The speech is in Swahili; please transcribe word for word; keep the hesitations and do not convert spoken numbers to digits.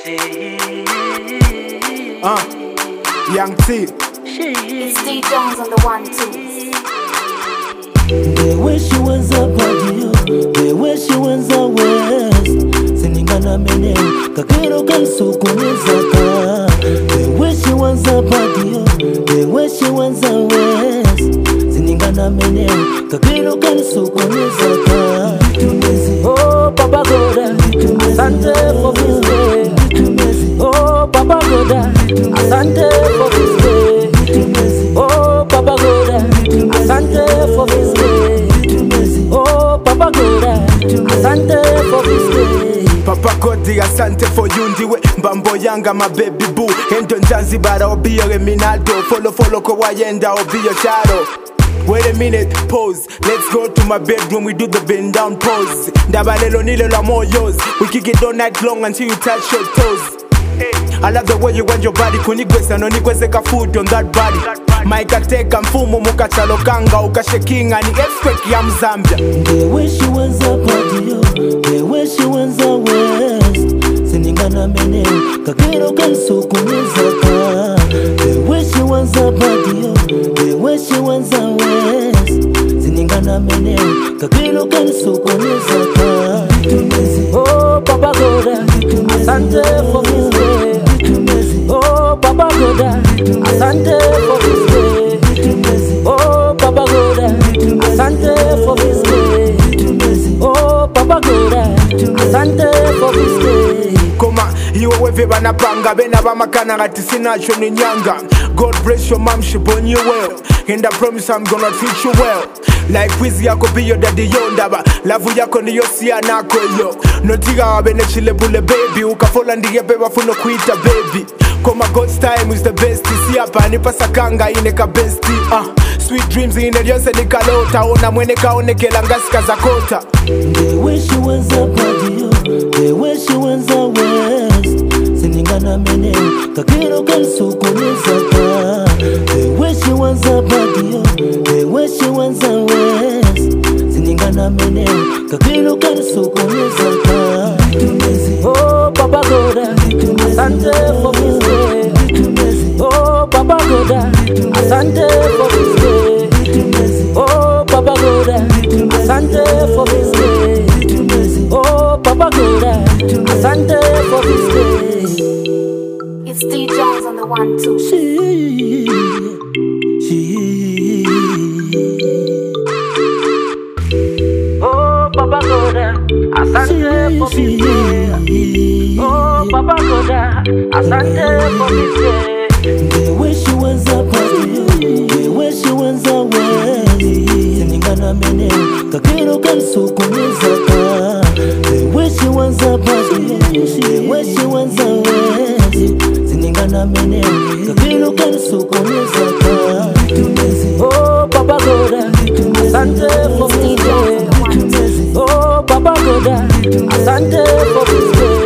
Uh, Young T. It's D Jones on the one two. They wish you was a body, they wish you was a west. Siningana mene, kakero kansu kunizaka. They wish you was a body, they wish you was a west. Siningana mene, kakero kansu kunizaka. Oh Papa Goda, asante for this day. Oh Papa Goda, asante for this day. Oh Papa Goda, asante for this day. Oh Papa Goda, asante for this day. Papa Godi asante for you ndiwe mbambo yanga my baby boo. Endo njanzi bara obiyo eminado. Follow follow kwa wayenda obiyo shadow. Wait a minute, pause. Let's go to my bedroom, we do the bend down pose. Ndabalelo nilelo moyos. We kick it all night long until you touch your toes. I love the way you want your body. Kunigwesa no nigwezeka food on that body. Maika teka mfumo mukachalokanga ukashekinga ni earthquake ya Mzambia. They wish you was a body, they wish you was a west. Siningana mene, kakero kansu kunizaka. They wish you was a body, they wish you was a west. Siningana mene, kakero kansu kunizaka. Oh Papa Goda, asante for this day. Oh Papa Goda, asante for this day. Oh Papa Goda, asante for this day. Oh Papa Goda, asante for this day. Koma, iwe wewe banapanga bena bamakana ngati sinacho ni nyanga. God bless your mom, she born you well. And I promise I'm gonna treat you well. Like wizi yako be your daddy yo ndaba. Lavu yako ni yosia nako yo. Notiga wabene chile bule baby. Ukafola ndiye beba funo kuita baby. Koma God's time is the best. Isi hapa nipa sakanga ineka besti. uh, Sweet dreams ine yose nikalota. Ona mwene kaone kelangasi za kota. They wish you was a body, they wish you was a west. Siningana mene, kakero kansu kunizaka. They wish you was a body, they wish you was a west. Siningana mene, kakero kansu kunizaka. Oh Papa Goda, asante for this day. Oh Papa Goda, asante for this day. Oh Papa Goda, asante for this day. Oh Papa Goda, asante for this day. It's D Jones on the one two. She, she. Oh Papa Goda, asante for this day. Oh Papa Goda, asante for this day. They wish you was a body, they wish you was a west. Siningana mene, kakero kansu kunizaka. They wish you was a body, they wish you was a west. Siningana mene, kakero kansu kunizaka. Oh Papa Goda, asante for this day. Oh Papa Goda, asante for this day.